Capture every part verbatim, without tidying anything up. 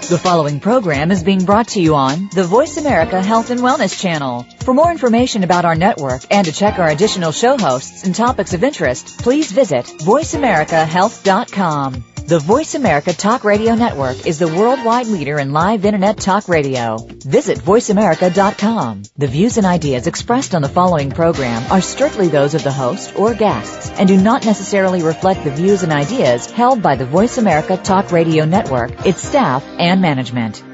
The following program is being brought to you on the Voice America Health and Wellness channel. For more information about our network and to check our additional show hosts and topics of interest, please visit voice america health dot com. The Voice America Talk Radio Network is the worldwide leader in live Internet talk radio. Visit voice america dot com. The views and ideas expressed on the following program are strictly those of the host or guests and do not necessarily reflect the views and ideas held by the Voice America Talk Radio Network, its staff, and management.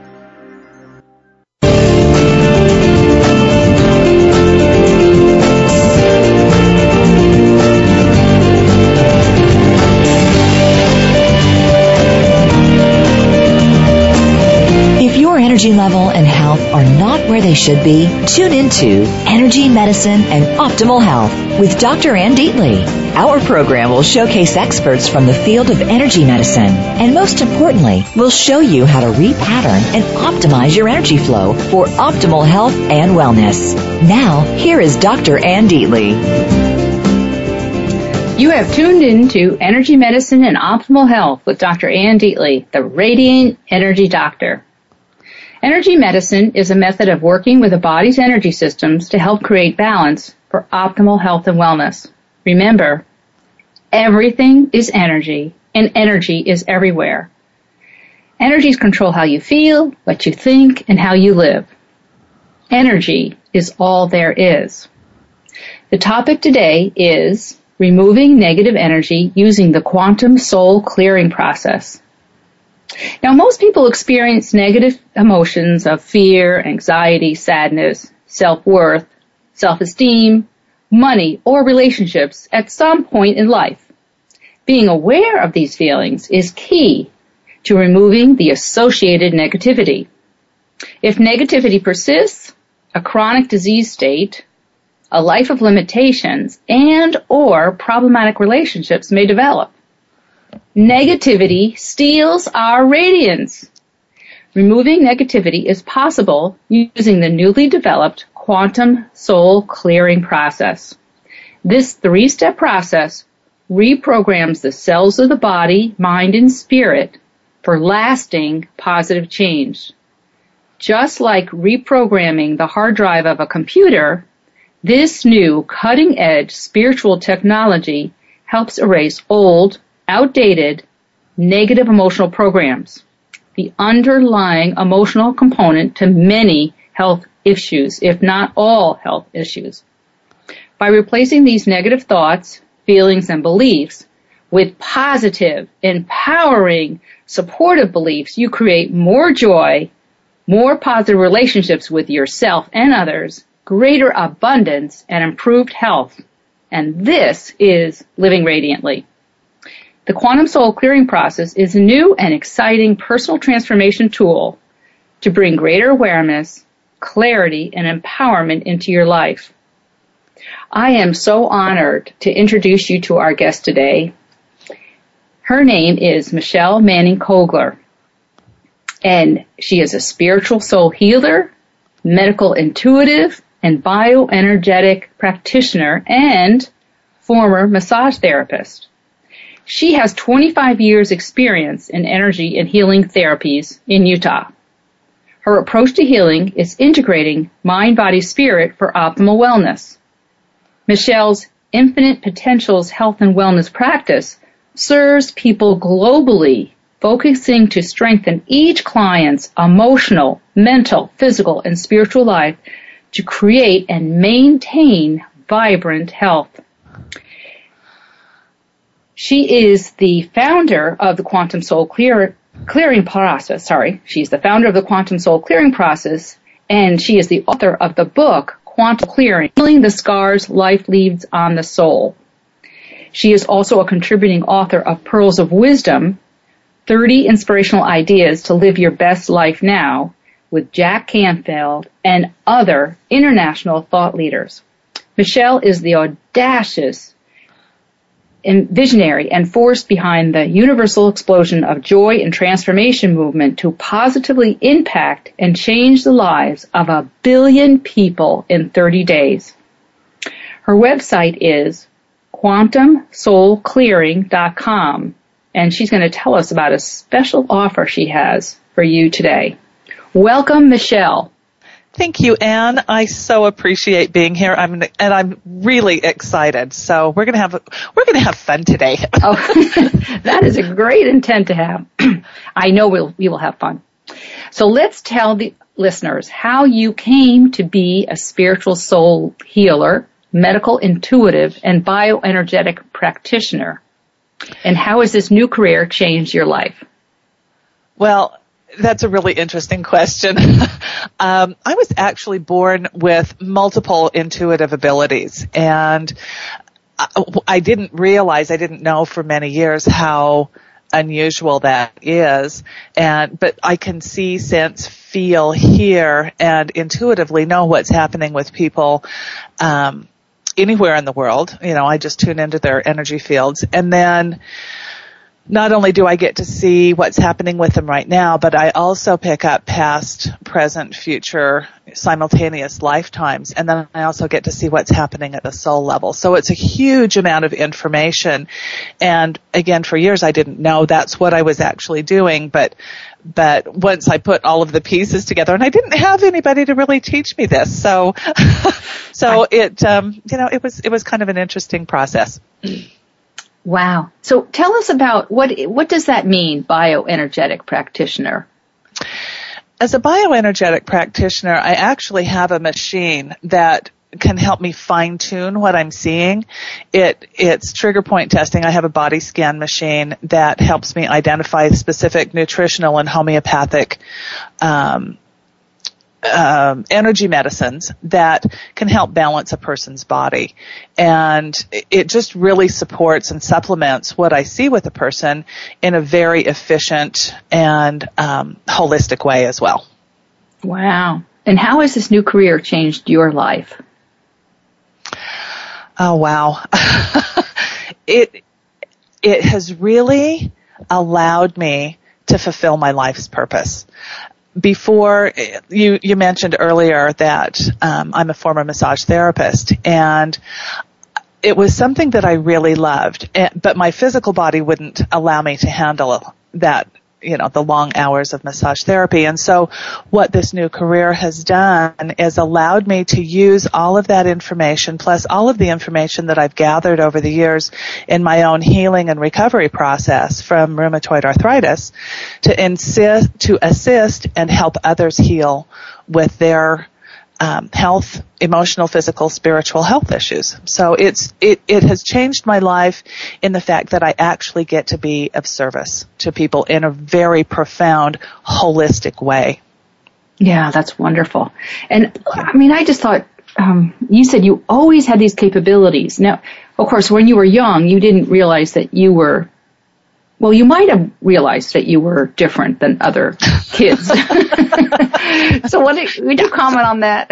Energy level and health are not where they should be, tune into Energy, Medicine, and Optimal Health with Doctor Ann Deatley. Our program will showcase experts from the field of energy medicine, and most importantly, will show you how to repattern and optimize your energy flow for optimal health and wellness. Now, here is Doctor Ann Deatley. You have tuned in to Energy, Medicine, and Optimal Health with Doctor Ann Deatley, the Radiant Energy Doctor. Energy medicine is a method of working with the body's energy systems to help create balance for optimal health and wellness. Remember, everything is energy, and energy is everywhere. Energies control how you feel, what you think, and how you live. Energy is all there is. The topic today is removing negative energy using the quantum soul clearing process. Now, most people experience negative emotions of fear, anxiety, sadness, self-worth, self-esteem, money, or relationships at some point in life. Being aware of these feelings is key to removing the associated negativity. If negativity persists, a chronic disease state, a life of limitations, and or problematic relationships may develop. Negativity steals our radiance. Removing negativity is possible using the newly developed quantum soul clearing process. This three-step process reprograms the cells of the body, mind, and spirit for lasting positive change. Just like reprogramming the hard drive of a computer, this new cutting-edge spiritual technology helps erase old, outdated, negative emotional programs, the underlying emotional component to many health issues, if not all health issues. By replacing these negative thoughts, feelings, and beliefs with positive, empowering, supportive beliefs, you create more joy, more positive relationships with yourself and others, greater abundance, and improved health. And this is Living Radiantly. The Quantum Soul Clearing Process is a new and exciting personal transformation tool to bring greater awareness, clarity, and empowerment into your life. I am so honored to introduce you to our guest today. Her name is Michelle Manning Kogler, and she is a spiritual soul healer, medical intuitive, and bioenergetic practitioner and former massage therapist. She has twenty-five years experience in energy and healing therapies in Utah. Her approach to healing is integrating mind, body, spirit for optimal wellness. Michelle's Infinite Potentials Health and Wellness practice serves people globally, focusing to strengthen each client's emotional, mental, physical, and spiritual life to create and maintain vibrant health. She is the founder of the Quantum Soul Clear, Clearing Process. Sorry, she's the founder of the Quantum Soul Clearing Process, and she is the author of the book Quantum Clearing: Healing the Scars Life Leaves on the Soul. She is also a contributing author of Pearls of Wisdom, thirty Inspirational Ideas to Live Your Best Life Now, with Jack Canfield and other international thought leaders. Michelle is the audacious and visionary and force behind the universal explosion of joy and transformation movement to positively impact and change the lives of a billion people in thirty days. Her website is quantum soul clearing dot com, and she's going to tell us about a special offer she has for you today. Welcome, Michelle. Thank you, Anne. I so appreciate being here. I'm and I'm really excited. So we're gonna have we're gonna have fun today. Oh, that is a great intent to have. I know we'll we will have fun. So let's tell the listeners how you came to be a spiritual soul healer, medical intuitive, and bioenergetic practitioner, and how has this new career changed your life? Well, that's a really interesting question. um, I was actually born with multiple intuitive abilities, and I, I didn't realize, I didn't know for many years how unusual that is. And but I can see, sense, feel, hear, and intuitively know what's happening with people um, anywhere in the world. You know, I just tune into their energy fields, and then not only do I get to see what's happening with them right now, but I also pick up past, present, future, simultaneous lifetimes, and then I also get to see what's happening at the soul level. So it's a huge amount of information. And again, for years I didn't know that's what I was actually doing, but but once I put all of the pieces together, and I didn't have anybody to really teach me this, so so it um, you know it was it was kind of an interesting process. Wow. So tell us about what what does that mean, bioenergetic practitioner? As a bioenergetic practitioner, I actually have a machine that can help me fine-tune what I'm seeing. It it's trigger point testing. I have a body scan machine that helps me identify specific nutritional and homeopathic um Um, energy medicines that can help balance a person's body. And it just really supports and supplements what I see with a person in a very efficient and um, holistic way as well. Wow. And how has this new career changed your life? Oh, wow. it it has really allowed me to fulfill my life's purpose. Before, you, you mentioned earlier that um, I'm a former massage therapist, and it was something that I really loved, but my physical body wouldn't allow me to handle that, you know, the long hours of massage therapy. And so what this new career has done is allowed me to use all of that information, plus all of the information that I've gathered over the years in my own healing and recovery process from rheumatoid arthritis, to insist, to assist and help others heal with their um, health, emotional, physical, spiritual health issues. So it's it it has changed my life in the fact that I actually get to be of service to people in a very profound, holistic way. Yeah, that's wonderful. And I mean, I just thought, um, you said you always had these capabilities. Now, of course, when you were young, you didn't realize that you were, well, you might have realized that you were different than other kids. So what do, would you comment on that?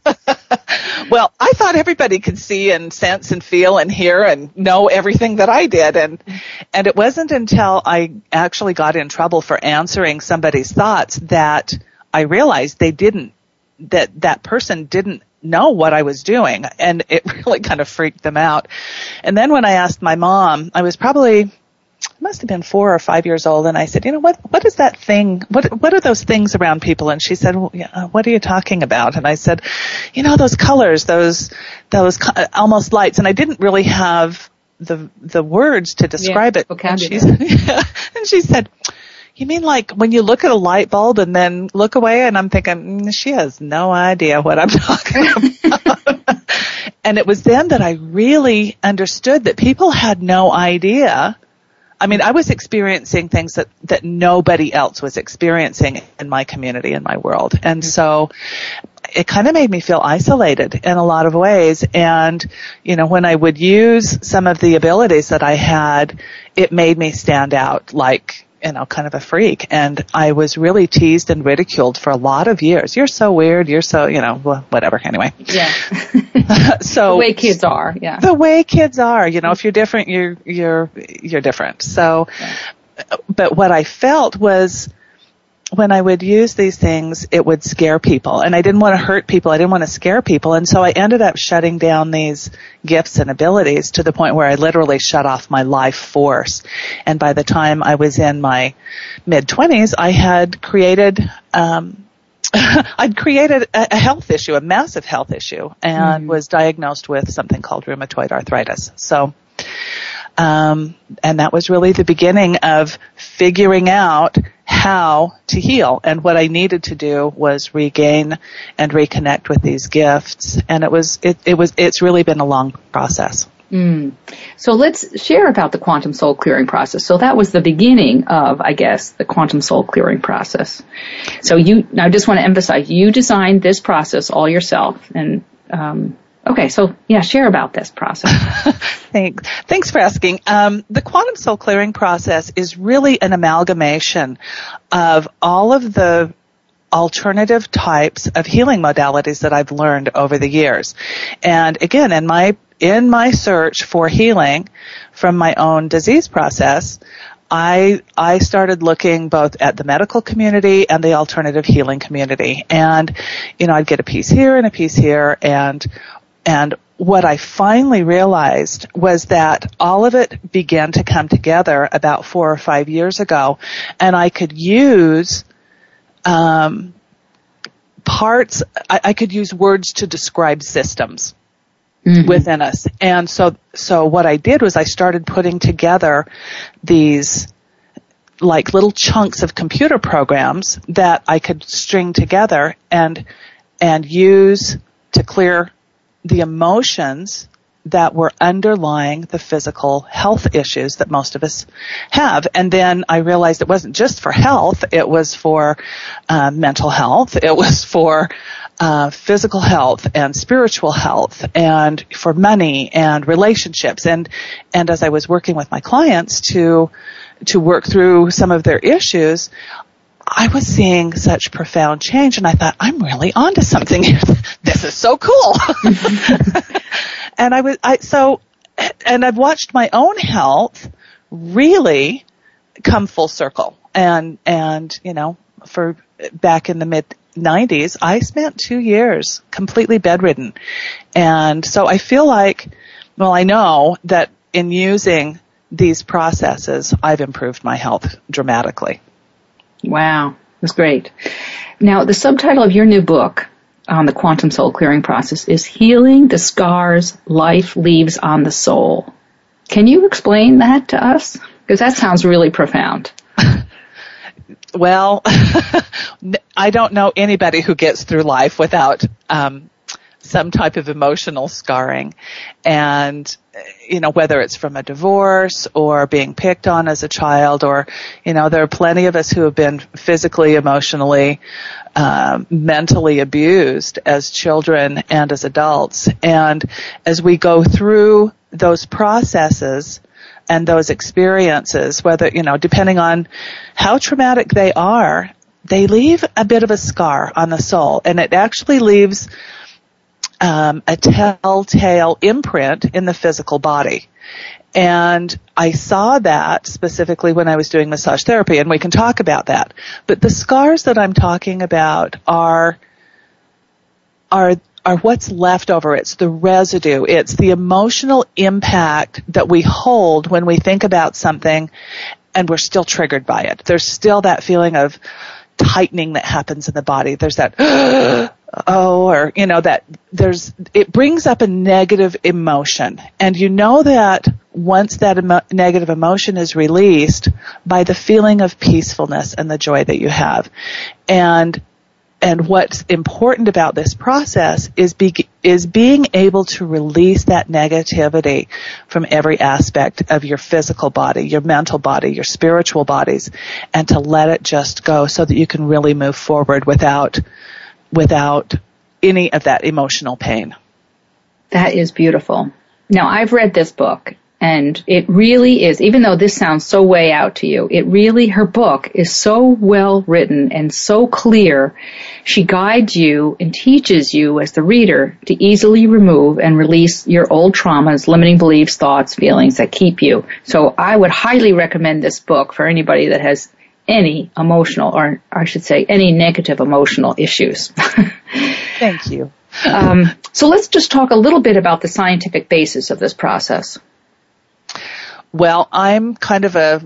Well, I thought everybody could see and sense and feel and hear and know everything that I did. And, and it wasn't until I actually got in trouble for answering somebody's thoughts that I realized they didn't, that that person didn't know what I was doing. And it really kind of freaked them out. And then when I asked my mom, I was probably, I must have been four or five years old, and I said, you know, what, what is that thing, what, what are those things around people? And she said, well, yeah, what are you talking about? And I said, you know, those colors, those, those almost lights. And I didn't really have the, the words to describe yeah, it. Vocabulary. And, yeah, and she said, you mean like when you look at a light bulb and then look away? And I'm thinking, mm, she has no idea what I'm talking about. And it was then that I really understood that people had no idea. I mean, I was experiencing things that, that nobody else was experiencing in my community, in my world. And so it kind of made me feel isolated in a lot of ways. And, you know, when I would use some of the abilities that I had, it made me stand out like, you know, kind of a freak. And I was really teased and ridiculed for a lot of years. You're so weird. You're so, you know, whatever. Anyway. Yeah. So the way kids are. Yeah. The way kids are, you know, if you're different, you're, you're, you're different. So, yeah. But what I felt was when I would use these things, it would scare people, and I didn't want to hurt people. I didn't want to scare people, and so I ended up shutting down these gifts and abilities to the point where I literally shut off my life force. And by the time I was in my mid-twenties, I had created, um, I'd created a, a health issue, a massive health issue, and mm-hmm. was diagnosed with something called rheumatoid arthritis. So, um, and that was really the beginning of figuring out how to heal. And what I needed to do was regain and reconnect with these gifts. And it was, it, it was, it's really been a long process. Mm. So let's share about the quantum soul clearing process. So that was the beginning of, I guess, the quantum soul clearing process. So you, now I just want to emphasize, you designed this process all yourself. And, um, okay, so yeah, share about this process. Thanks. Thanks for asking. Um, the quantum soul clearing process is really an amalgamation of all of the alternative types of healing modalities that I've learned over the years. And again, in my in my search for healing from my own disease process, I I started looking both at the medical community and the alternative healing community. And, you know, I'd get a piece here and a piece here, and and what I finally realized was that all of it began to come together about four or five years ago, and I could use um, parts, I, I could use words to describe systems mm-hmm. within us. And so, so what I did was I started putting together these like little chunks of computer programs that I could string together and and use to clear the emotions that were underlying the physical health issues that most of us have. And then I realized it wasn't just for health, it was for uh, mental health, it was for uh, physical health and spiritual health, and for money and relationships. And and as I was working with my clients to to work through some of their issues, I was seeing such profound change, and I thought, I'm really onto something here. This is so cool. And I was, I, so, and I've watched my own health really come full circle. And, and, you know, for back in the mid nineties, I spent two years completely bedridden. And so I feel like, well, I know that in using these processes, I've improved my health dramatically. Wow, that's great. Now, the subtitle of your new book on the quantum soul clearing process is Healing the Scars Life Leaves on the Soul. Can you explain that to us? Because that sounds really profound. Well, I don't know anybody who gets through life without um, some type of emotional scarring. And, you know, whether it's from a divorce or being picked on as a child, or, you know, there are plenty of us who have been physically, emotionally, uh, mentally abused as children and as adults. And as we go through those processes and those experiences, whether, you know, depending on how traumatic they are, they leave a bit of a scar on the soul. And it actually leaves Um, a telltale imprint in the physical body. And I saw that specifically when I was doing massage therapy, and we can talk about that. But the scars that I'm talking about are, are, are what's left over. It's the residue. It's the emotional impact that we hold when we think about something and we're still triggered by it. There's still that feeling of tightening that happens in the body. There's that, oh, or, you know, that there's, it brings up a negative emotion. And you know that once that emo- negative emotion is released by the feeling of peacefulness and the joy that you have. And, and what's important about this process is be, is being able to release that negativity from every aspect of your physical body, your mental body, your spiritual bodies, and to let it just go so that you can really move forward without without any of that emotional pain. That is beautiful. Now, I've read this book, and it really is, even though this sounds so way out to you, it really, her book is so well written and so clear. She guides you and teaches you as the reader to easily remove and release your old traumas, limiting beliefs, thoughts, feelings that keep you. So I would highly recommend this book for anybody that has any emotional, or I should say, any negative emotional issues. Thank you. um, so let's just talk a little bit about the scientific basis of this process. Well, I'm kind of a,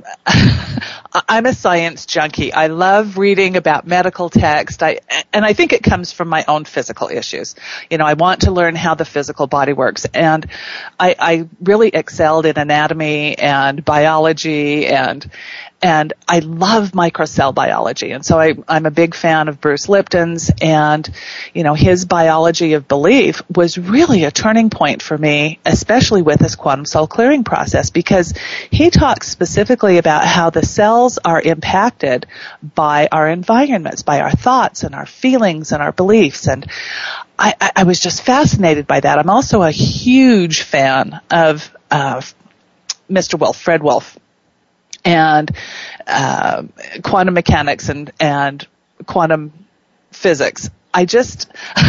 I'm a science junkie. I love reading about medical text. I, and I think it comes from my own physical issues. You know, I want to learn how the physical body works. And I, I really excelled in anatomy and biology, and, and I love microcell biology. And so I, I'm a big fan of Bruce Lipton's, and, you know, his biology of belief was really a turning point for me, especially with this quantum cell clearing process, because he talks specifically about how the cells are impacted by our environments, by our thoughts and our feelings and our beliefs. And I, I, I was just fascinated by that. I'm also a huge fan of uh, Mister Wolf, Fred Wolf, and uh, quantum mechanics and, and quantum physics. I just,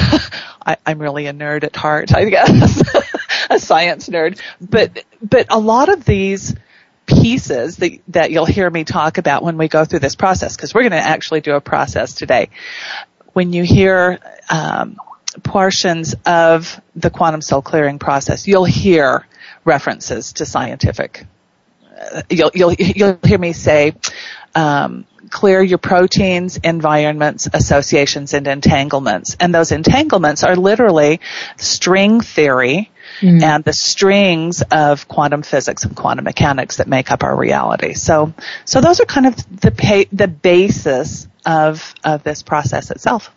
I, I'm really a nerd at heart, I guess, a science nerd. But, but a lot of these pieces that, that you'll hear me talk about when we go through this process, because we're going to actually do a process today. When you hear um, portions of the quantum cell clearing process, you'll hear references to scientific. Uh, you'll, you'll, you'll hear me say, um, clear your proteins, environments, associations, and entanglements. And those entanglements are literally string theory mm. and the strings of quantum physics and quantum mechanics that make up our reality. So, so those are kind of the pa- the basis of of this process itself.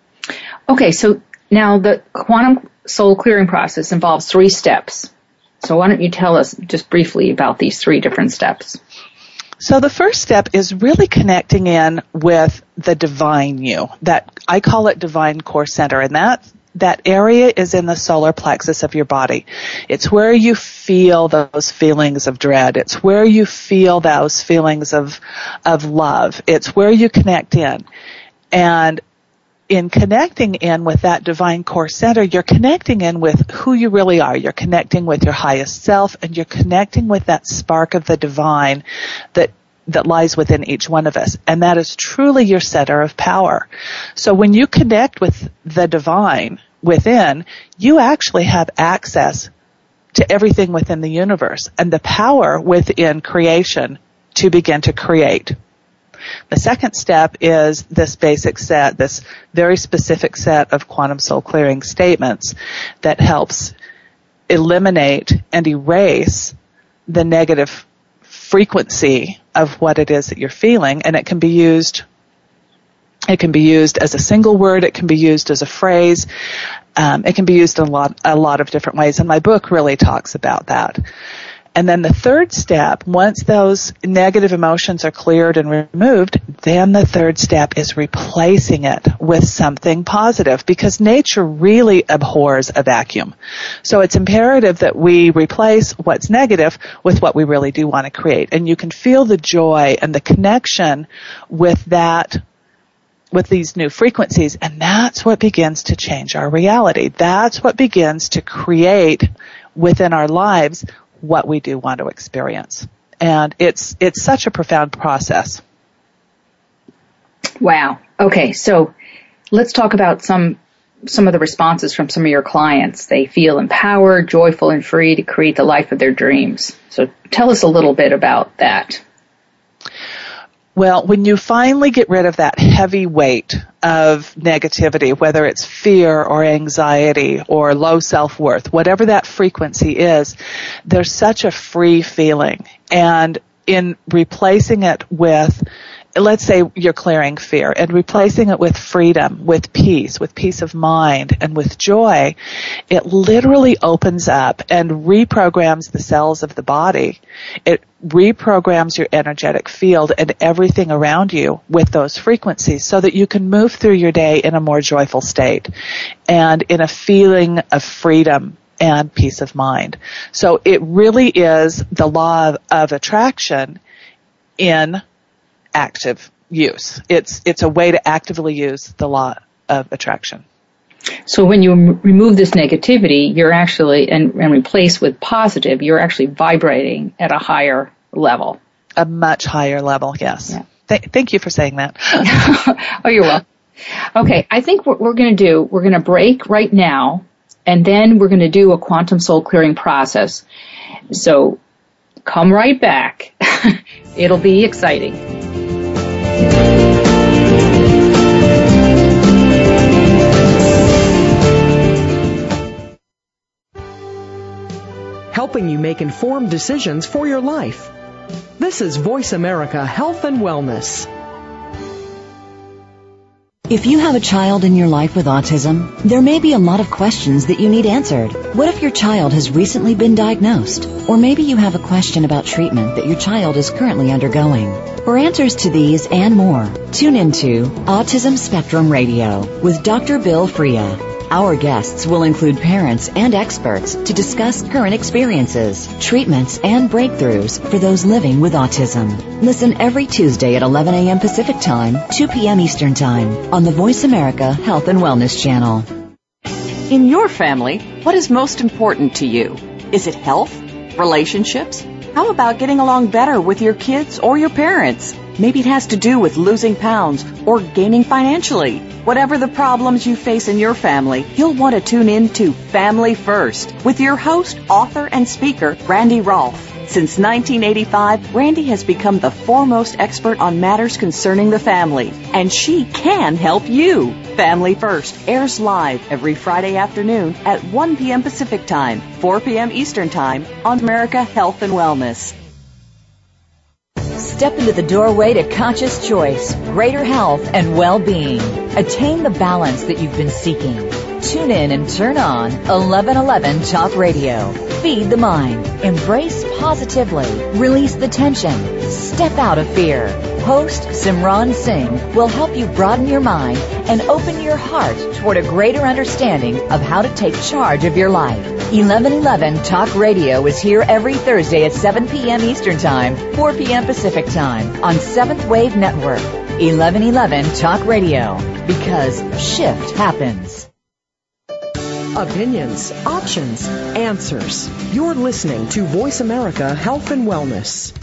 Okay, so now the quantum soul clearing process involves three steps. So why don't you tell us just briefly about these three different steps? So the first step is really connecting in with the divine you. That I call it divine core center, and that that area is in the solar plexus of your body. It's where you feel those feelings of dread. It's where you feel those feelings of of love. It's where you connect in. And in connecting in with that divine core center, you're connecting in with who you really are. You're connecting with your highest self, and you're connecting with that spark of the divine that that lies within each one of us. And that is truly your center of power. So when you connect with the divine within, you actually have access to everything within the universe and the power within creation to begin to create. The second step is this basic set, this very specific set of quantum soul clearing statements that helps eliminate and erase the negative frequency of what it is that you're feeling. And it can be used, it can be used as a single word, it can be used as a phrase, um, it can be used in a lot, a lot of different ways. And my book really talks about that. And then the third step, once those negative emotions are cleared and removed, then the third step is replacing it with something positive, because nature really abhors a vacuum. So it's imperative that we replace what's negative with what we really do want to create. And you can feel the joy and the connection with that, with these new frequencies, and that's what begins to change our reality. That's what begins to create within our lives what we do want to experience. And it's it's such a profound process. Wow. Okay, so let's talk about some some of the responses from some of your clients. They feel empowered, joyful, and free to create the life of their dreams. So tell us a little bit about that. Well, when you finally get rid of that heavy weight of negativity, whether it's fear or anxiety or low self-worth, whatever that frequency is, there's such a free feeling. And in replacing it with, let's say you're clearing fear, and replacing it with freedom, with peace, with peace of mind, and with joy, it literally opens up and reprograms the cells of the body. It reprograms your energetic field and everything around you with those frequencies so that you can move through your day in a more joyful state and in a feeling of freedom and peace of mind. So it really is the law of, of attraction in active use. It's it's a way to actively use the law of attraction. So when you m- remove this negativity, you're actually, and, and replace with positive, you're actually vibrating at a higher level. A much higher level, yes. Yeah. Th- thank you for saying that. Oh, you're welcome. Okay, I think what we're going to do, we're going to break right now, and then we're going to do a quantum soul clearing process. So come right back. It'll be exciting. Helping you make informed decisions for your life. This is Voice America Health and Wellness. If you have a child in your life with autism, there may be a lot of questions that you need answered. What if your child has recently been diagnosed? Or maybe you have a question about treatment that your child is currently undergoing. For answers to these and more, tune into Autism Spectrum Radio with Doctor Bill Freya. Our guests will include parents and experts to discuss current experiences, treatments, and breakthroughs for those living with autism. Listen every Tuesday at eleven a.m. Pacific Time, two p.m. Eastern Time on the Voice America Health and Wellness Channel. In your family, what is most important to you? Is it health? Relationships? How about getting along better with your kids or your parents? Maybe it has to do with losing pounds or gaining financially. Whatever the problems you face in your family, you'll want to tune in to Family First with your host, author, and speaker, Randy Rolfe. Since nineteen eighty-five, Randy has become the foremost expert on matters concerning the family, and she can help you. Family First airs live every Friday afternoon at one p.m. Pacific Time, four p.m. Eastern Time on America Health and Wellness. Step into the doorway to conscious choice, greater health, and well-being. Attain the balance that you've been seeking. Tune in and turn on eleven eleven Talk Radio. Feed the mind. Embrace positively. Release the tension. Step out of fear. Host Simran Singh will help you broaden your mind and open your heart toward a greater understanding of how to take charge of your life. eleven eleven Talk Radio is here every Thursday at seven p.m. Eastern Time, four p.m. Pacific Time on Seventh Wave Network. eleven eleven Talk Radio, because shift happens. Opinions, options, answers. You're listening to Voice America Health and Wellness.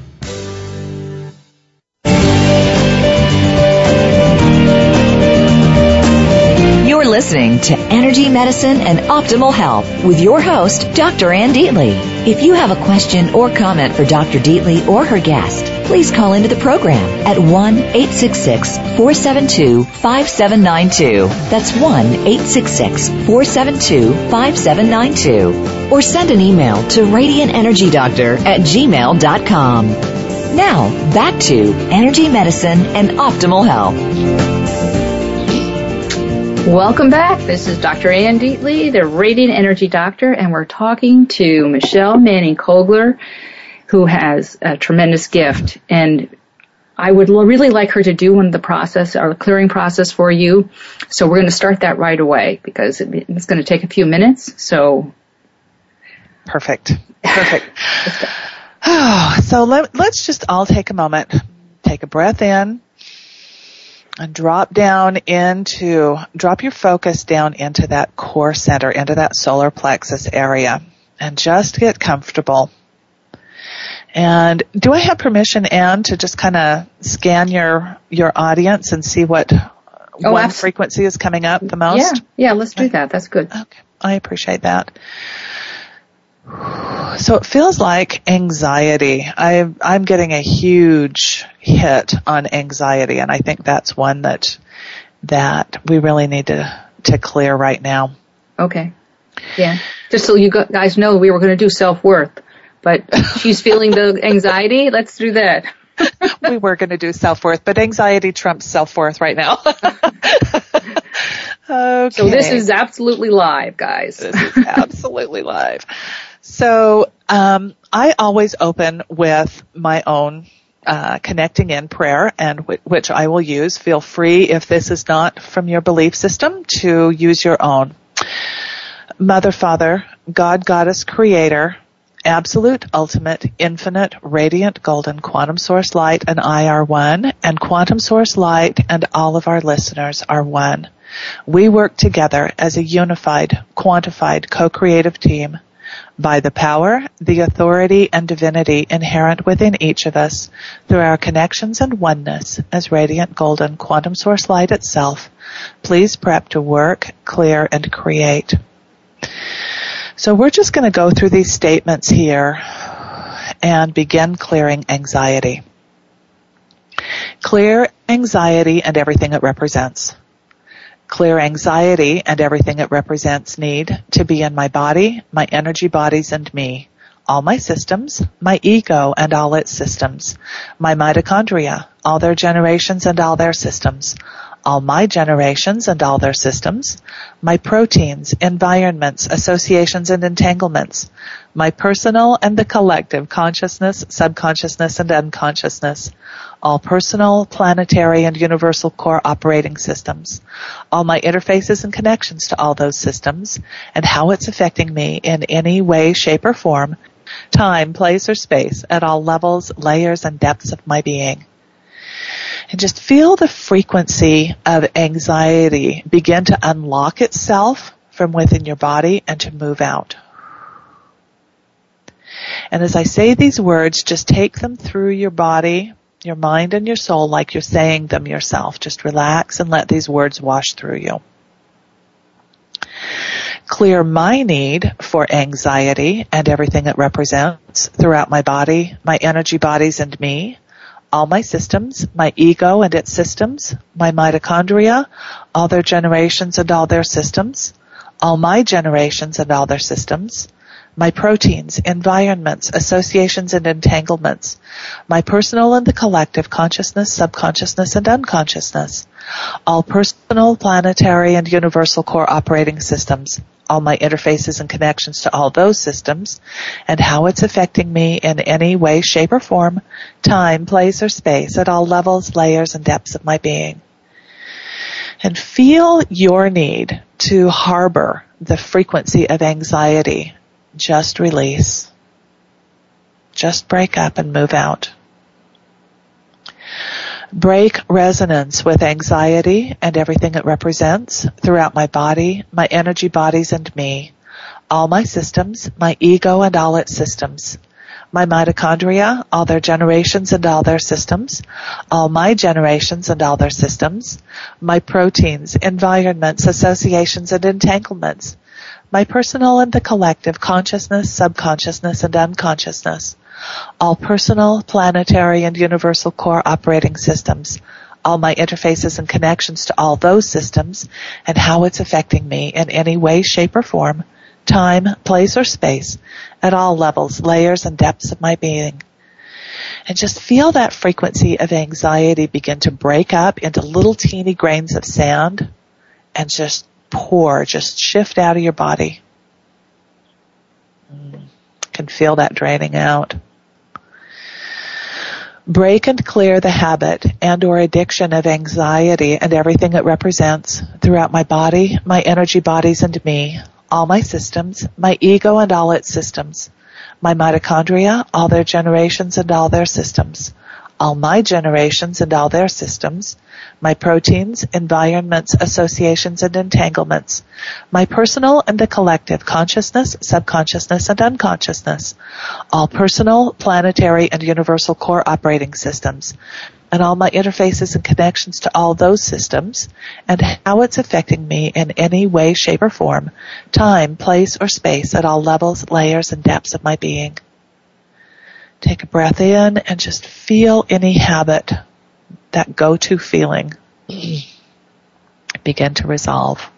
You're listening to Energy Medicine and Optimal Health with your host, Doctor Ann Deatley. If you have a question or comment for Doctor Deatley or her guest, please call into the program at one eight six six, four seven two, five seven nine two. That's one eight six six, four seven two, five seven nine two. Or send an email to radiant energy doctor at gmail dot com. Now, back to Energy Medicine and Optimal Health. Welcome back. This is Doctor Ann Deatley, the Radiant Energy Doctor, and we're talking to Michelle Manning-Kogler, who has a tremendous gift. And I would really like her to do one of the process, or the clearing process for you. So we're going to start that right away because it's going to take a few minutes. So perfect. Perfect. Oh, so let, let's just all take a moment, take a breath in, and drop down into, drop your focus down into that core center, into that solar plexus area, and just get comfortable. And do I have permission, Anne, to just kind of scan your your audience and see what oh, one absolutely. frequency is coming up the most? Yeah, yeah, let's do that. That's good. Okay, I appreciate that. So it feels like anxiety. I, I'm getting a huge hit on anxiety, and I think that's one that that we really need to, to clear right now. Okay. Yeah. Just so you guys know, we were going to do self-worth, but she's feeling the anxiety. Let's do that. We were going to do self-worth, but anxiety trumps self-worth right now. Okay. So this is absolutely live, guys. This is absolutely live. So um, I always open with my own uh, connecting in prayer, and w- which I will use. Feel free, if this is not from your belief system, to use your own. Mother, Father, God, Goddess, Creator, Absolute, Ultimate, Infinite, Radiant, Golden, Quantum Source Light, and I are one, and Quantum Source Light and all of our listeners are one. We work together as a unified, quantified, co-creative team by the power, the authority, and divinity inherent within each of us through our connections and oneness as radiant golden quantum source light itself. Please prep to work, clear, and create. So we're just going to go through these statements here and begin clearing anxiety. Clear anxiety and everything it represents. Clear anxiety and everything it represents need to be in my body, my energy bodies and me, all my systems, my ego and all its systems, my mitochondria, all their generations and all their systems, all my generations and all their systems, my proteins, environments, associations and entanglements, my personal and the collective consciousness, subconsciousness and unconsciousness, all personal, planetary, and universal core operating systems, all my interfaces and connections to all those systems, and how it's affecting me in any way, shape, or form, time, place, or space, at all levels, layers, and depths of my being. And just feel the frequency of anxiety begin to unlock itself from within your body and to move out. And as I say these words, just take them through your body, your mind, and your soul like you're saying them yourself. Just relax and let these words wash through you. Clear my need for anxiety and everything it represents throughout my body, my energy bodies and me, all my systems, my ego and its systems, my mitochondria, all their generations and all their systems, all my generations and all their systems, my proteins, environments, associations and entanglements, my personal and the collective consciousness, subconsciousness and unconsciousness, all personal, planetary and universal core operating systems, all my interfaces and connections to all those systems, and how it's affecting me in any way, shape, or form, time, place, or space, at all levels, layers, and depths of my being. And feel your need to harbor the frequency of anxiety. Just release. Just break up and move out. Break resonance with anxiety and everything it represents throughout my body, my energy bodies and me, all my systems, my ego and all its systems, my mitochondria, all their generations and all their systems, all my generations and all their systems, my proteins, environments, associations and entanglements, my personal and the collective consciousness, subconsciousness and unconsciousness, all personal, planetary, and universal core operating systems, all my interfaces and connections to all those systems, and how it's affecting me in any way, shape, or form, time, place, or space, at all levels, layers, and depths of my being. And just feel that frequency of anxiety begin to break up into little teeny grains of sand and just pour, just shift out of your body. You can feel that draining out. Break and clear the habit and or addiction of anxiety and everything it represents throughout my body, my energy bodies and me, all my systems, my ego and all its systems, my mitochondria, all their generations and all their systems, all my generations and all their systems, my proteins, environments, associations, and entanglements, my personal and the collective consciousness, subconsciousness, and unconsciousness, all personal, planetary, and universal core operating systems, and all my interfaces and connections to all those systems, and how it's affecting me in any way, shape, or form, time, place, or space, at all levels, layers, and depths of my being. Take a breath in and just feel any habit, that go-to feeling, begin to resolve.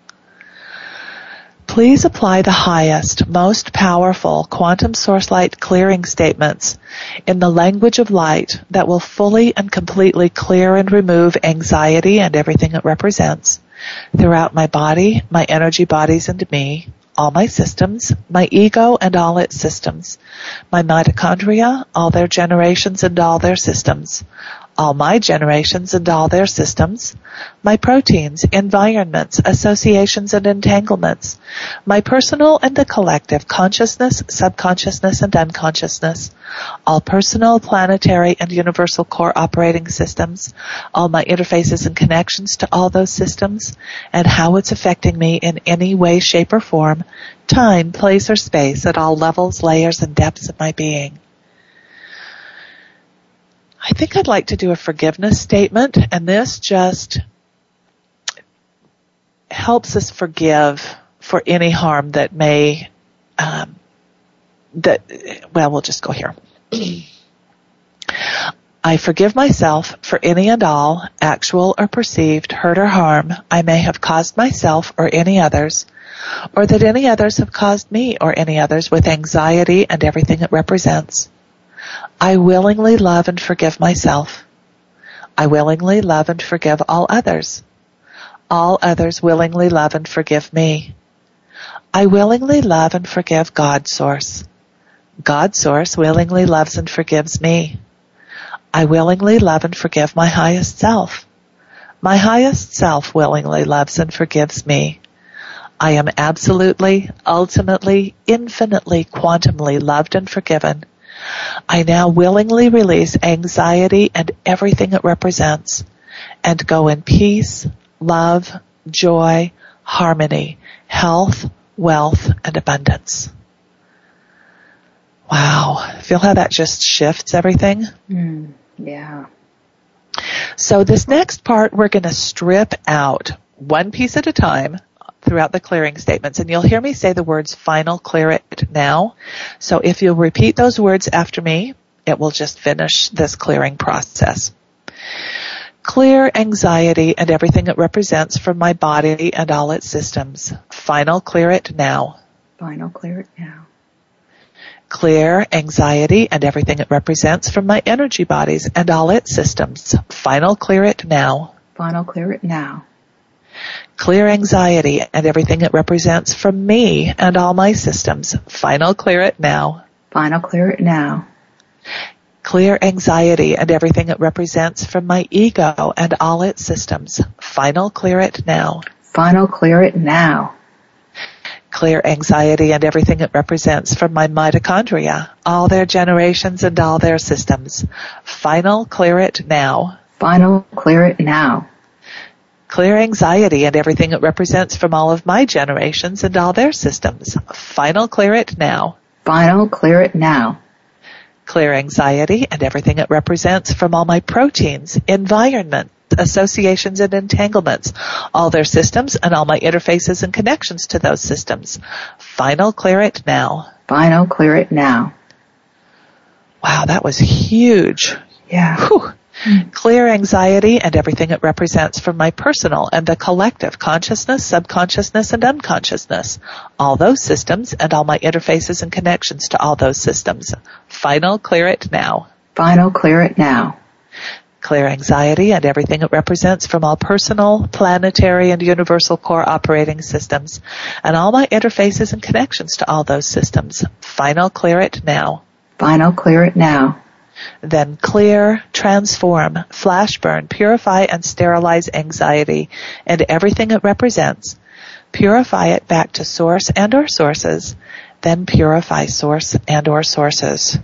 Please apply the highest, most powerful quantum source light clearing statements in the language of light that will fully and completely clear and remove anxiety and everything it represents throughout my body, my energy bodies and me, all my systems, my ego and all its systems, my mitochondria, all their generations and all their systems, all my generations and all their systems, my proteins, environments, associations, and entanglements, my personal and the collective consciousness, subconsciousness, and unconsciousness, all personal, planetary, and universal core operating systems, all my interfaces and connections to all those systems, and how it's affecting me in any way, shape, or form, time, place, or space at all levels, layers, and depths of my being. I think I'd like to do a forgiveness statement, and this just helps us forgive for any harm that may, um, that, well, we'll just go here. I forgive myself for any and all actual or perceived hurt or harm I may have caused myself or any others, or that any others have caused me or any others with anxiety and everything it represents. I willingly love and forgive myself. I willingly love and forgive all others. All others willingly love and forgive me. I willingly love and forgive God Source. God Source willingly loves and forgives me. I willingly love and forgive my highest self. My highest self willingly loves and forgives me. I am absolutely, ultimately, infinitely, quantumly loved and forgiven. I now willingly release anxiety and everything it represents and go in peace, love, joy, harmony, health, wealth, and abundance. Wow. Feel how that just shifts everything? Mm, yeah. So this next part, we're going to strip out one piece at a time throughout the clearing statements, and you'll hear me say the words final, clear it now. So if you'll repeat those words after me, it will just finish this clearing process. Clear anxiety and everything it represents from my body and all its systems. Final, clear it now. Final, clear it now. Clear anxiety and everything it represents from my energy bodies and all its systems. Final, clear it now. Final, clear it now. Clear anxiety and everything it represents from me and all my systems. Final, clear it now. Final, clear it now. Clear anxiety and everything it represents from my ego and all its systems. Final, clear it now. Final, clear it now. Clear anxiety and everything it represents from my mitochondria, all their generations and all their systems. Final, clear it now. Final, clear it now. Clear anxiety and everything it represents from all of my generations and all their systems. Final, clear it now. Final, clear it now. Clear anxiety and everything it represents from all my proteins, environment, associations, and entanglements, all their systems and all my interfaces and connections to those systems. Final, clear it now. Final, clear it now. Wow, that was huge. Yeah. Whew. Clear anxiety and everything it represents from my personal and the collective consciousness, subconsciousness, and unconsciousness, all those systems and all my interfaces and connections to all those systems. Final, clear it now. Final, clear it now. Clear anxiety and everything it represents from all personal, planetary, and universal core operating systems, and all my interfaces and connections to all those systems. Final, clear it now. Final, clear it now. Then clear, transform, flash burn, purify, and sterilize anxiety and everything it represents. Purify it back to source and or sources. Then purify source and or sources.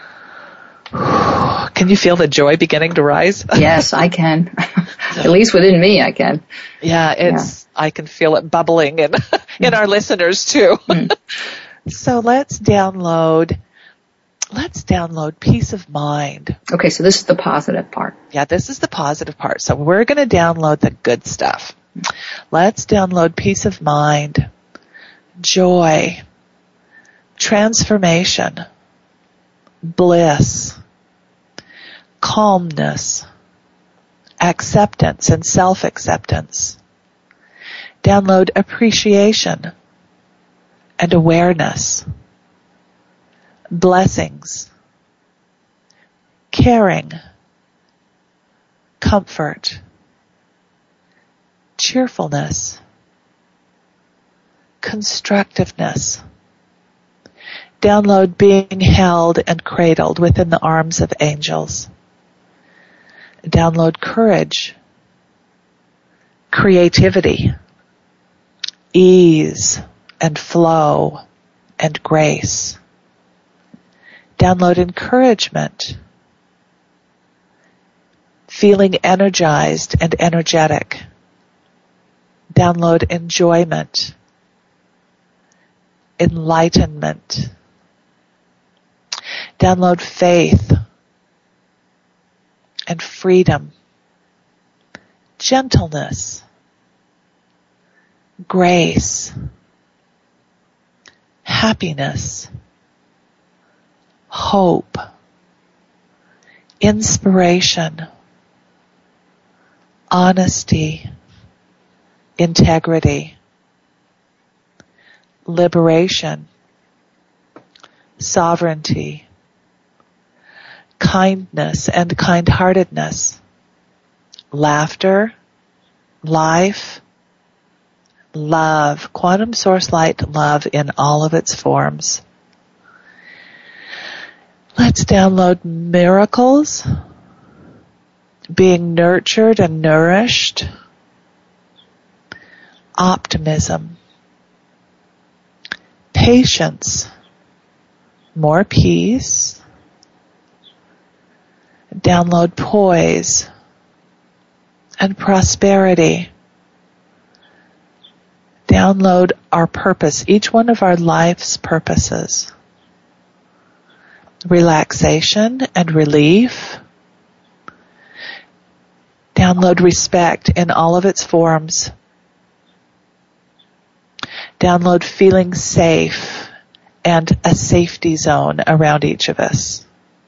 Can you feel the joy beginning to rise? Yes, I can. At least within me, I can. Yeah, it's. Yeah. I can feel it bubbling in in our listeners too. Mm. So let's download. Let's download peace of mind. Okay, so this is the positive part. Yeah, this is the positive part. So we're going to download the good stuff. Let's download peace of mind, joy, transformation, bliss, calmness, acceptance and self-acceptance. Download appreciation and awareness, blessings, caring, comfort, cheerfulness, constructiveness. Download being held and cradled within the arms of angels. Download courage, creativity, ease and flow and grace. Download encouragement, feeling energized and energetic. Download enjoyment, enlightenment. Download faith and freedom, gentleness, grace, happiness, hope, inspiration, honesty, integrity, liberation, sovereignty, kindness and kind-heartedness, laughter, life, love, quantum source light love in all of its forms. Let's download miracles, being nurtured and nourished, optimism, patience, more peace. Download poise and prosperity. Download our purpose, each one of our life's purposes. Relaxation and relief. Download respect in all of its forms. Download feeling safe and a safety zone around each of us.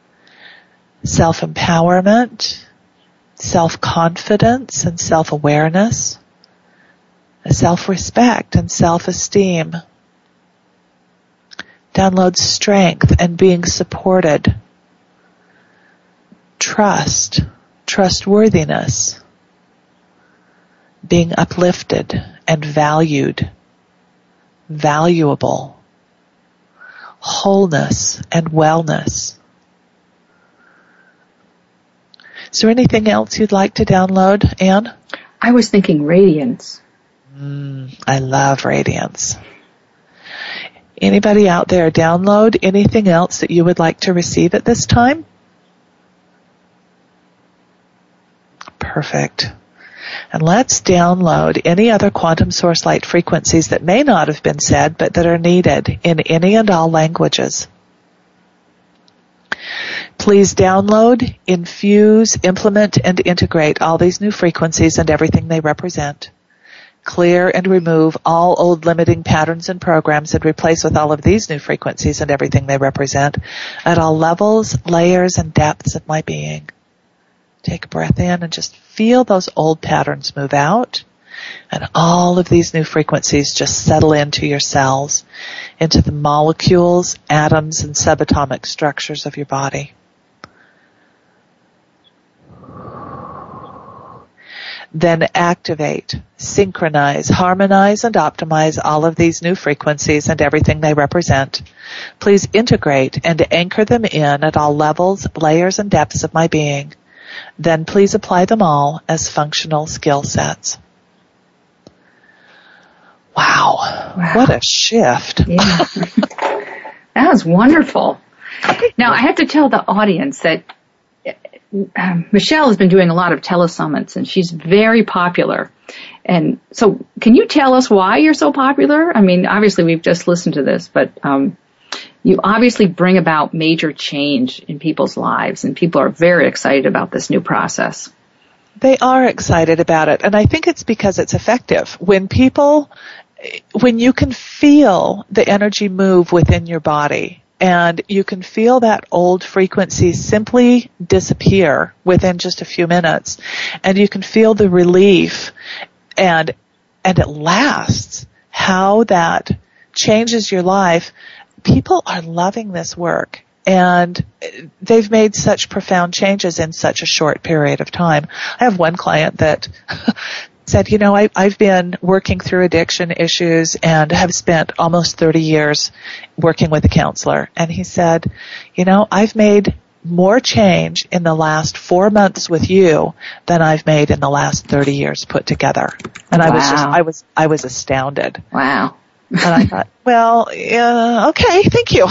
Self-empowerment, self-confidence and self-awareness, self-respect and self-esteem. Download strength and being supported, trust, trustworthiness, being uplifted and valued, valuable, wholeness and wellness. Is there anything else you'd like to download, Anne? I was thinking radiance. Mm, I love radiance. Anybody out there download anything else that you would like to receive at this time? Perfect. And let's download any other quantum source light frequencies that may not have been said, but that are needed in any and all languages. Please download, infuse, implement, and integrate all these new frequencies and everything they represent. Clear and remove all old limiting patterns and programs and replace with all of these new frequencies and everything they represent at all levels, layers, and depths of my being. Take a breath in and just feel those old patterns move out, and all of these new frequencies just settle into your cells, into the molecules, atoms, and subatomic structures of your body. Then activate, synchronize, harmonize, and optimize all of these new frequencies and everything they represent. Please integrate and anchor them in at all levels, layers, and depths of my being. Then please apply them all as functional skill sets. Wow. Wow. What a shift. Yeah. That was wonderful. Now, I have to tell the audience that um, Michelle has been doing a lot of telesummits, and she's very popular. And so can you tell us why you're so popular? I mean, obviously we've just listened to this, but um, you obviously bring about major change in people's lives, and people are very excited about this new process. They are excited about it, and I think it's because it's effective. When people, when you can feel the energy move within your body, and you can feel that old frequency simply disappear within just a few minutes, and you can feel the relief, and and it lasts, how that changes your life. People are loving this work, and they've made such profound changes in such a short period of time. I have one client that said, you know, I, I've been working through addiction issues and have spent almost thirty years working with a counselor. And he said, you know, I've made more change in the last four months with you than I've made in the last thirty years put together. And I Wow. was just, I was, I was astounded. Wow. And I thought, well, uh, okay, thank you.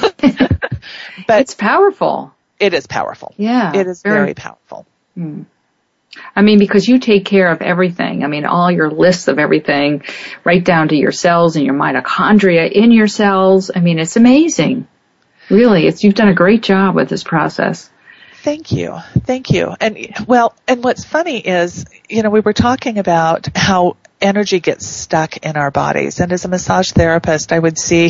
But It's powerful. it is powerful. Yeah. It is very, very powerful. Hmm. I mean, because you take care of everything. I mean, all your lists of everything, right down to your cells and your mitochondria in your cells. I mean, it's amazing. Really, it's, you've done a great job with this process. Thank you. Thank you. And, well, and what's funny is, you know, we were talking about how energy gets stuck in our bodies. And as a massage therapist, I would see,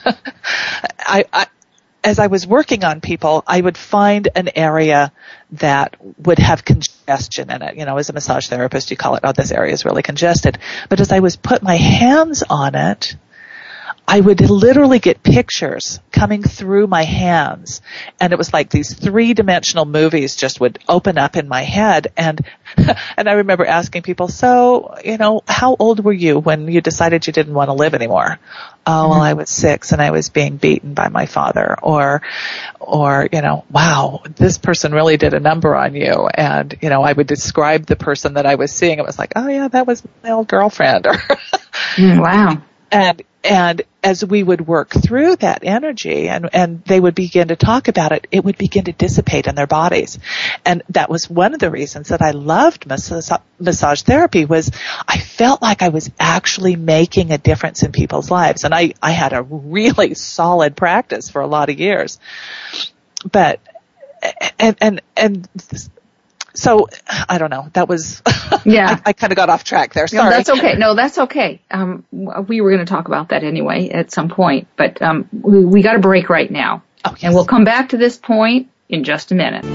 I, I, as I was working on people, I would find an area that would have congestion in it. You know, as a massage therapist, you call it, oh, this area is really congested. But as I was put my hands on it, I would literally get pictures coming through my hands, and it was like these three-dimensional movies just would open up in my head. And and I remember asking people, so, you know, how old were you when you decided you didn't want to live anymore? Oh, well, I was six and I was being beaten by my father. Or, or, you know, wow, this person really did a number on you. And, you know, I would describe the person that I was seeing. It was like, oh yeah, that was my old girlfriend. Mm, wow. And, and as we would work through that energy and, and they would begin to talk about it, it would begin to dissipate in their bodies. And that was one of the reasons that I loved massage, massage therapy was I felt like I was actually making a difference in people's lives. And I, I had a really solid practice for a lot of years. But, and, and, and, so, I don't know. That was, Yeah. I, I kind of got off track there. Sorry. No, that's okay. No, that's okay. Um, we were going to talk about that anyway at some point, but um, we, we got a break right now. Oh, yes. And we'll come back to this point in just a minute.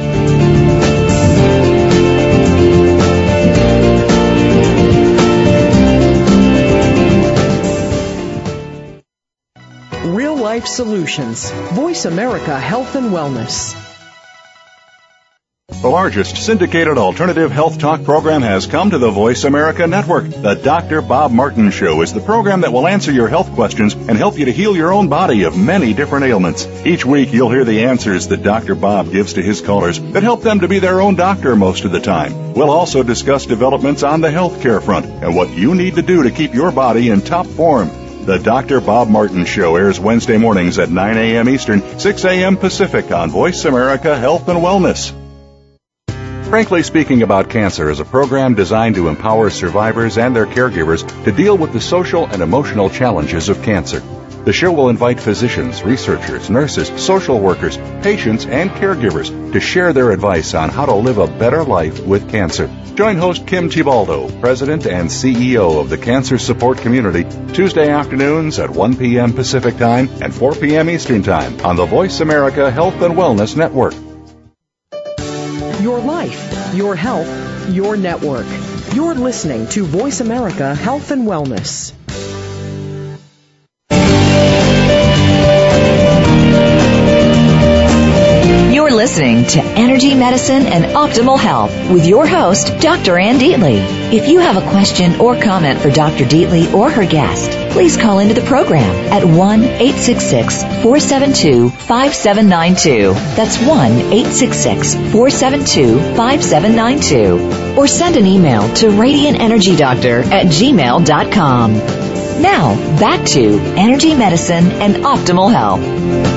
Real Life Solutions. Voice America Health and Wellness. The largest syndicated alternative health talk program has come to the Voice America Network. The Doctor Bob Martin Show is the program that will answer your health questions and help you to heal your own body of many different ailments. Each week, you'll hear the answers that Doctor Bob gives to his callers that help them to be their own doctor most of the time. We'll also discuss developments on the healthcare front and what you need to do to keep your body in top form. The Doctor Bob Martin Show airs Wednesday mornings at nine a.m. Eastern, six a.m. Pacific on Voice America Health and Wellness. Frankly Speaking About Cancer is a program designed to empower survivors and their caregivers to deal with the social and emotional challenges of cancer. The show will invite physicians, researchers, nurses, social workers, patients, and caregivers to share their advice on how to live a better life with cancer. Join host Kim Tibaldo, President and C E O of the Cancer Support Community, Tuesday afternoons at one p.m. Pacific Time and four p.m. Eastern Time on the Voice America Health and Wellness Network. Your life, your health, your network. You're listening to Voice America Health and Wellness. You're listening to Energy Medicine and Optimal Health with your host, Doctor Ann Deatley. If you have a question or comment for Doctor Deatley or her guest, please call into the program at one eight six six, four seven two, five seven nine two. That's one eight six six, four seven two, five seven nine two. Or send an email to radiant energy doctor at gmail dot com. Now, back to Energy Medicine and Optimal Health.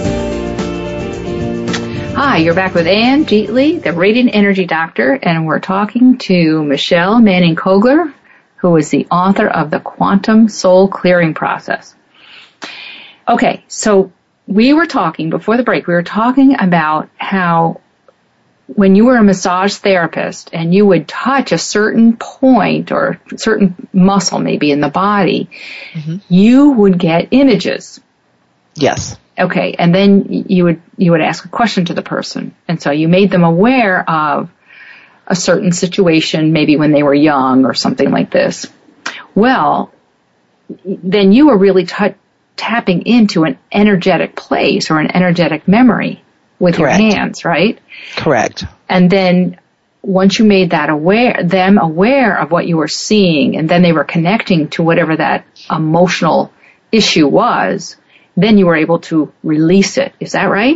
Hi, you're back with Ann Deatley, the Radiant Energy Doctor, and we're talking to Michelle Manning-Kogler, who is the author of the Quantum Soul Clearing Process. Okay, so we were talking, before the break, we were talking about how when you were a massage therapist and you would touch a certain point or a certain muscle maybe in the body, mm-hmm. you would get images. Yes. Okay, and then you would you would ask a question to the person, and so you made them aware of a certain situation, maybe when they were young or something like this. Well, then you were really t- tapping into an energetic place or an energetic memory with Correct. Your hands, right? Correct. And then once you made that aware, them aware of what you were seeing, and then they were connecting to whatever that emotional issue was, then you were able to release it. Is that right?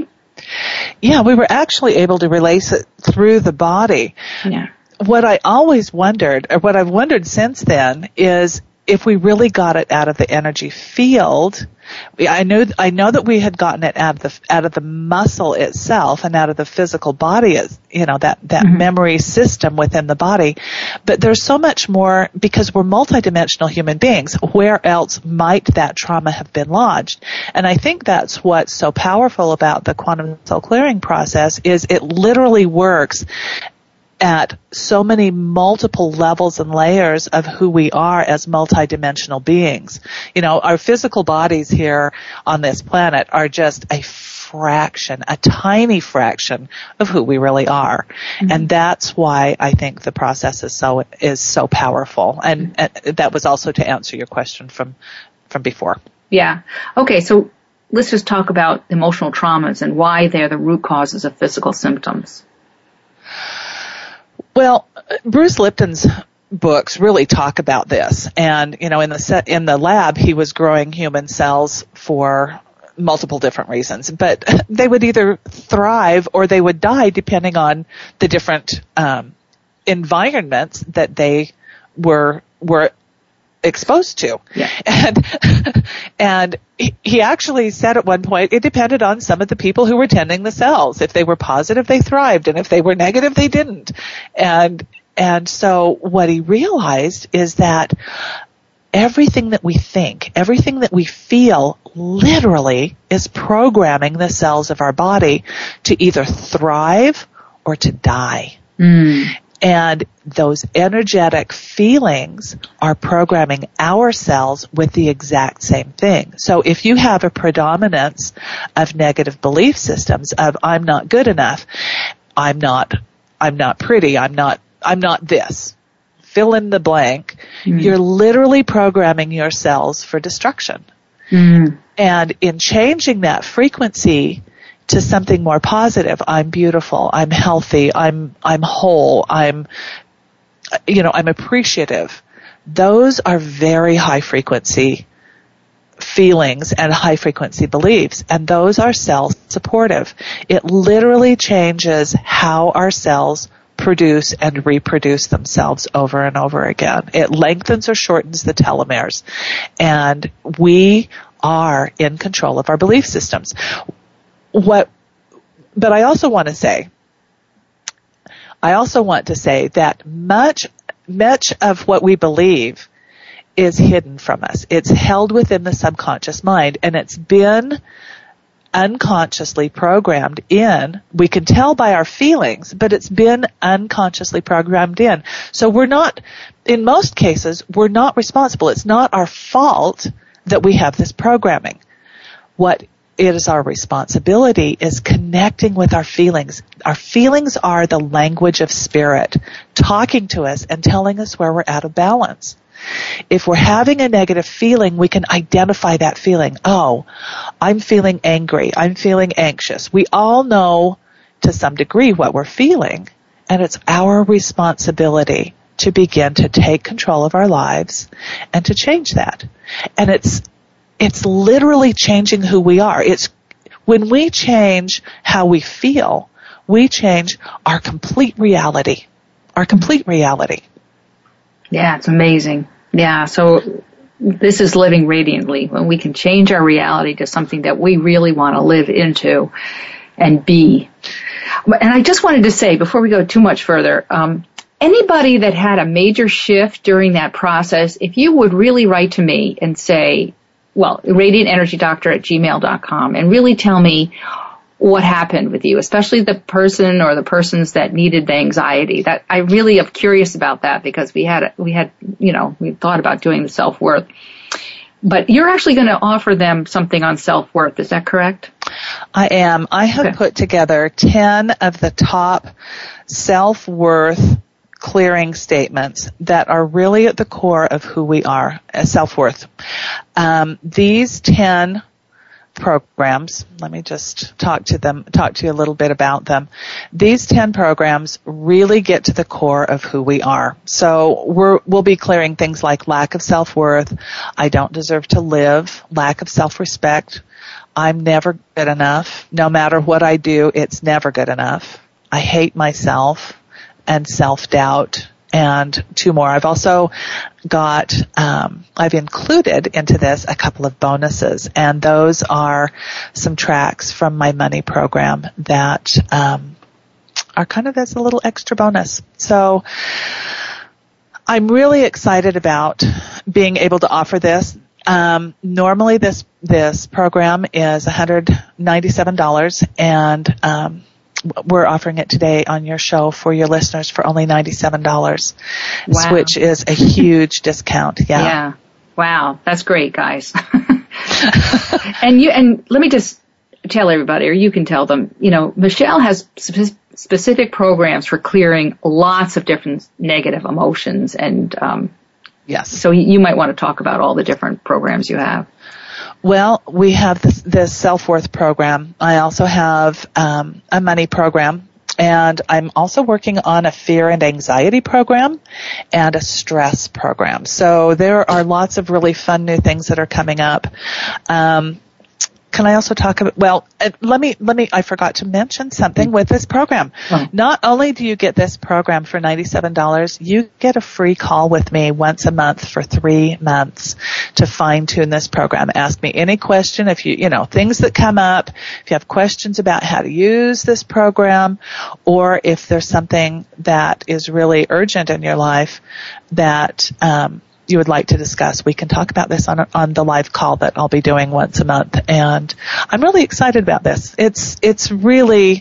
Yeah, we were actually able to release it through the body. Yeah. What I always wondered, or what I've wondered since then, is if we really got it out of the energy field. I know, I know that we had gotten it out of the, out of the muscle itself and out of the physical body, you know, that, that mm-hmm. memory system within the body. But there's so much more because we're multidimensional human beings. Where else might that trauma have been lodged? And I think that's what's so powerful about the quantum soul clearing process is it literally works at so many multiple levels and layers of who we are as multidimensional beings. You know, our physical bodies here on this planet are just a fraction, a tiny fraction of who we really are. Mm-hmm. And that's why I think the process is so, is so powerful. And, mm-hmm. and that was also to answer your question from, from before. Yeah. Okay. So let's just talk about emotional traumas and why they're the root causes of physical symptoms. Well, Bruce Lipton's books really talk about this. And, you know, in the set, in the lab, he was growing human cells for multiple different reasons. But they would either thrive or they would die depending on the different um, environments that they were were exposed to. Yeah. And and he, he actually said at one point it depended on some of the people who were tending the cells. If they were positive, they thrived, and if they were negative, they didn't. And and so what he realized is that everything that we think, everything that we feel literally is programming the cells of our body to either thrive or to die. Mm. And those energetic feelings are programming our cells with the exact same thing. So if you have a predominance of negative belief systems of I'm not good enough, I'm not, I'm not pretty, I'm not, I'm not this, fill in the blank, mm. you're literally programming your cells for destruction. Mm. And in changing that frequency to something more positive, I'm beautiful, I'm healthy, I'm, I'm whole, I'm, you know, I'm appreciative. Those are very high frequency feelings and high frequency beliefs, and those are cell supportive. It literally changes how our cells produce and reproduce themselves over and over again. It lengthens or shortens the telomeres, and we are in control of our belief systems. What, but I also want to say, I also want to say that much, much of what we believe is hidden from us. It's held within the subconscious mind, and it's been unconsciously programmed in. We can tell by our feelings, but it's been unconsciously programmed in. So we're not, in most cases, we're not responsible. It's not our fault that we have this programming. What it is our responsibility is connecting with our feelings. Our feelings are the language of spirit, talking to us and telling us where we're out of balance. If we're having a negative feeling, we can identify that feeling. Oh, I'm feeling angry. I'm feeling anxious. We all know to some degree what we're feeling, and it's our responsibility to begin to take control of our lives and to change that. And it's It's literally changing who we are. It's when we change how we feel, we change our complete reality. Our complete reality. Yeah, it's amazing. Yeah, so this is living radiantly, when we can change our reality to something that we really want to live into and be. And I just wanted to say, before we go too much further, um, anybody that had a major shift during that process, if you would really write to me and say, well, radiant energy doctor at gmail dot com, and really tell me what happened with you, especially the person or the persons that needed the anxiety. That I really am curious about that, because we had, we had, you know, we thought about doing the self-worth. But you're actually going to offer them something on self-worth. Is that correct? I am. I have okay. put together ten of the top self-worth clearing statements that are really at the core of who we are as self-worth. Um, these ten programs, let me just talk to them, talk to you a little bit about them. These ten programs really get to the core of who we are. So we're, we'll be clearing things like lack of self-worth, I don't deserve to live, lack of self-respect, I'm never good enough. No matter what I do, it's never good enough. I hate myself and self-doubt. And two more. I've also got, um, I've included into this a couple of bonuses, and those are some tracks from my money program that um, are kind of as a little extra bonus. So I'm really excited about being able to offer this. Um, normally this this program is one hundred ninety-seven dollars, and um, we're offering it today on your show for your listeners for only ninety-seven dollars, wow. which is a huge discount. Yeah. Yeah. Wow. That's great, guys. and you, and let me just tell everybody, or you can tell them, you know, Michelle has sp- specific programs for clearing lots of different negative emotions. And, um, yes. So you might want to talk about all the different programs you have. Well, we have this, this self-worth program. I also have um, a money program, and I'm also working on a fear and anxiety program and a stress program. So there are lots of really fun new things that are coming up. Um, Can I also talk about, well, uh, let me, let me, I forgot to mention something with this program. Oh. Not only do you get this program for ninety-seven dollars, you get a free call with me once a month for three months to fine tune this program. Ask me any question if you, you know, things that come up, if you have questions about how to use this program, or if there's something that is really urgent in your life that, um, you would like to discuss, we can talk about this on on the live call that I'll be doing once a month. And I'm really excited about this. It's it's really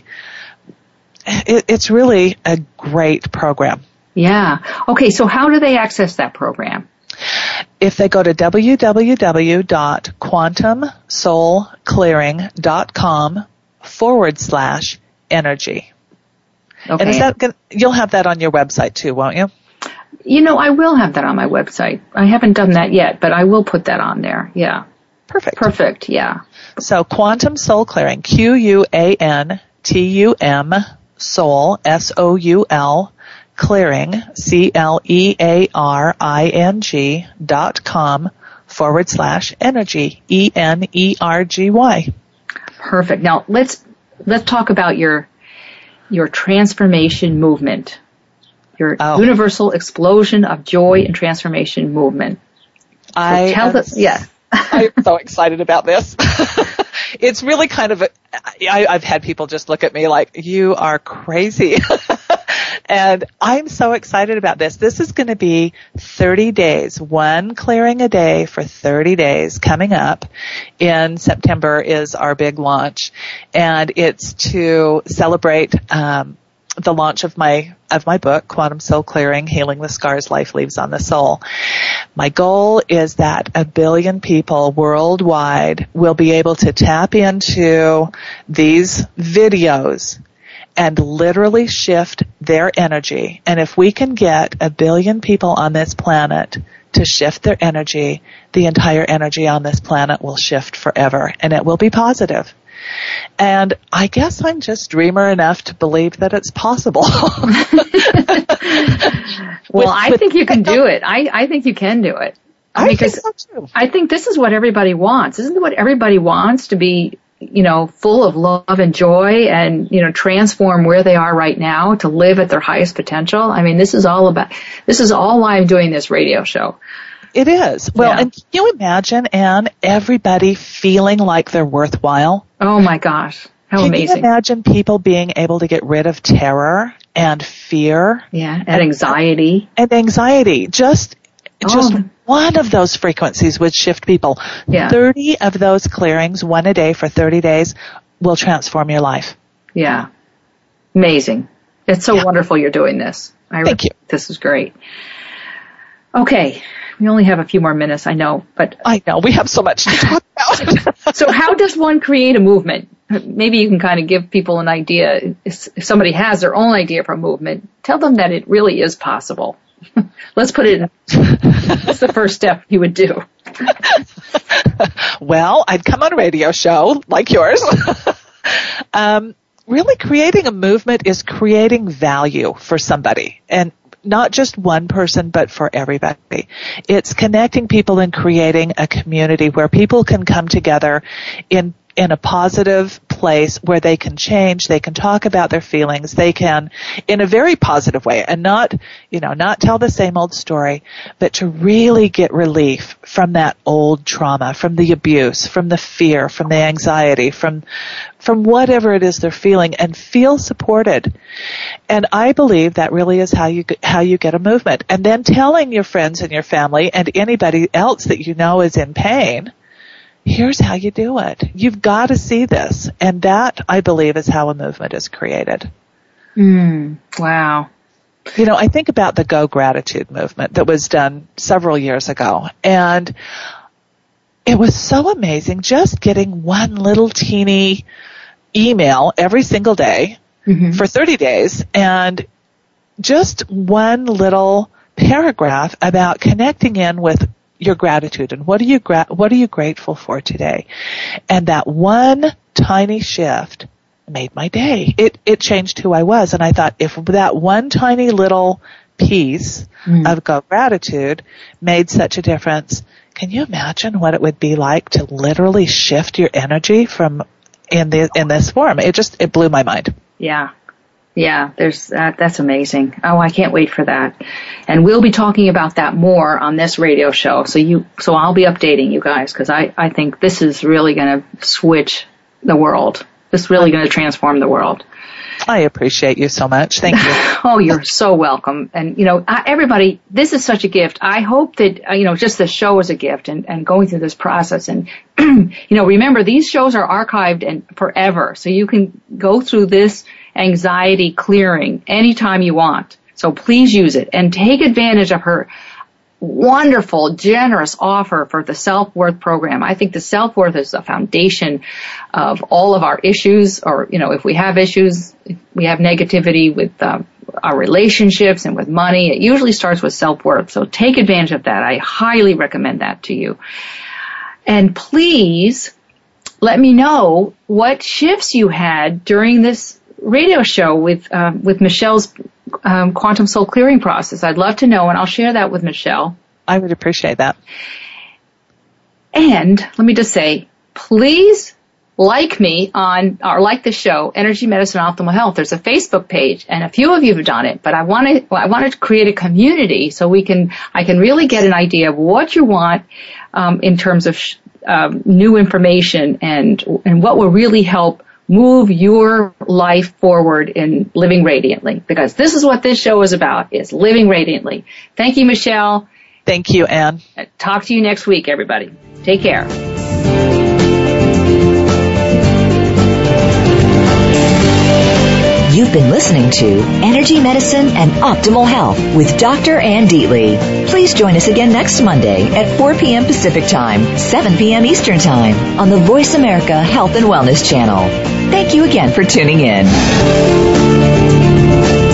it, it's really a great program. Yeah. Okay, so how do they access that program? If they go to w w w dot quantum soul clearing dot com forward slash energy. Okay. And is that gonna, you'll have that on your website too, won't you? You know, I will have that on my website. I haven't done that yet, but I will put that on there. Yeah. Perfect. Perfect, yeah. So Quantum Soul Clearing, Q U A N T U M, Soul, S O U L, Clearing, C L E A R I N G dot com forward slash energy, E N E R G Y. Perfect. Now, let's let's talk about your your transformation movement. Your oh. Universal Explosion of Joy and Transformation movement. So I tell us, yeah. I'm so excited about this. It's really kind of a, I, I've had people just look at me like, you are crazy. And I'm so excited about this. This is going to be thirty days, one clearing a day for thirty days coming up. In September is our big launch. And it's to celebrate, um, the launch of my of my book, Quantum Soul Clearing, Healing the Scars Life Leaves on the Soul. My goal is that a billion people worldwide will be able to tap into these videos and literally shift their energy. And if we can get a billion people on this planet to shift their energy, the entire energy on this planet will shift forever, and it will be positive. And I guess I'm just dreamer enough to believe that it's possible. Well, with, I think you can do it. I, I think you can do it. I because think so too. I think this is what everybody wants. Isn't it what everybody wants, to be, you know, full of love and joy and, you know, transform where they are right now to live at their highest potential? I mean, this is all about, this is all why I'm doing this radio show. It is. Well, yeah. And can you imagine, Anne, everybody feeling like they're worthwhile? Oh my gosh. How can amazing. Can you imagine people being able to get rid of terror and fear? Yeah, and, and anxiety. And anxiety. Just, oh. just one of those frequencies would shift people. Yeah. thirty of those clearings, one a day for thirty days, will transform your life. Yeah. Amazing. It's so yeah. wonderful you're doing this. I Thank you. This is great. Okay. We only have a few more minutes, I know, but I know we have so much to talk about. So how does one create a movement? Maybe you can kind of give people an idea. If somebody has their own idea for a movement, tell them that it really is possible. Let's put it in. That's the first step you would do. Well, I'd come on a radio show like yours. um, really creating a movement is creating value for somebody. And not just one person, but for everybody. It's connecting people and creating a community where people can come together in in a positive place where they can change, they can talk about their feelings, they can, in a very positive way, and not, you know, not tell the same old story, but to really get relief from that old trauma, from the abuse, from the fear, from the anxiety, from, from whatever it is they're feeling, and feel supported. And I believe that really is how you, how you get a movement. And then telling your friends and your family and anybody else that you know is in pain, here's how you do it. You've got to see this. And that, I believe, is how a movement is created. Mm, wow. You know, I think about the Go Gratitude movement that was done several years ago. And it was so amazing just getting one little teeny email every single day mm-hmm. for thirty days, and just one little paragraph about connecting in with your gratitude and what are you gra- what are you grateful for today. And that one tiny shift made my day. It it changed who I was. And I thought, if that one tiny little piece mm. of Go Gratitude made such a difference, can you imagine what it would be like to literally shift your energy from in the in this form? It just it blew my mind. Yeah. Yeah, there's that. That's amazing. Oh, I can't wait for that. And we'll be talking about that more on this radio show. So you, so I'll be updating you guys, because I, I think this is really going to switch the world. This is really going to transform the world. I appreciate you so much. Thank you. Oh, you're so welcome. And, you know, everybody, this is such a gift. I hope that, you know, just the show is a gift, and, and going through this process. And, you know, remember, these shows are archived and forever. So you can go through this anxiety clearing anytime you want. So please use it and take advantage of her wonderful, generous offer for the Self-Worth program. I think the Self-Worth is the foundation of all of our issues, or, you know, if we have issues, if we have negativity with uh, our relationships and with money, it usually starts with self-worth. So take advantage of that. I highly recommend that to you. And please let me know what shifts you had during this radio show with um, with Michelle's um, quantum soul clearing process. I'd love to know, and I'll share that with Michelle. I would appreciate that. And let me just say, please like me on, or like the show, Energy Medicine Optimal Health. There's a Facebook page, and a few of you have done it, but I want to, I wanted to create a community so we can, I can really get an idea of what you want um, in terms of sh- um, new information, and and what will really help move your life forward in living radiantly, because this is what this show is about, is living radiantly. Thank you, Michelle. Thank you, Anne. Talk to you next week, everybody. Take care. You've been listening to Energy Medicine and Optimal Health with Doctor Ann Dietly. Please join us again next Monday at four p.m. Pacific Time, seven p.m. Eastern Time on the Voice America Health and Wellness Channel. Thank you again for tuning in.